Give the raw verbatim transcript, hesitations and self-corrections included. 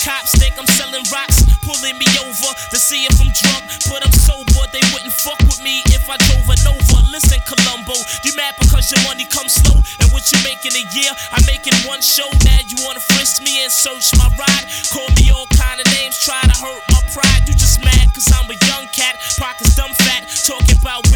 cops think I'm selling rocks, pulling me over to see if I'm drunk, but I'm sober. They wouldn't fuck with me if I drove a Nova. Listen, Columbo, you mad because your money comes slow, and what you make in a year, I'm making one show. Now you wanna frisk me and search my ride, call me all kind of names, try to hurt my pride. You just mad cause I'm a young cat, pockets dumb fat, talking about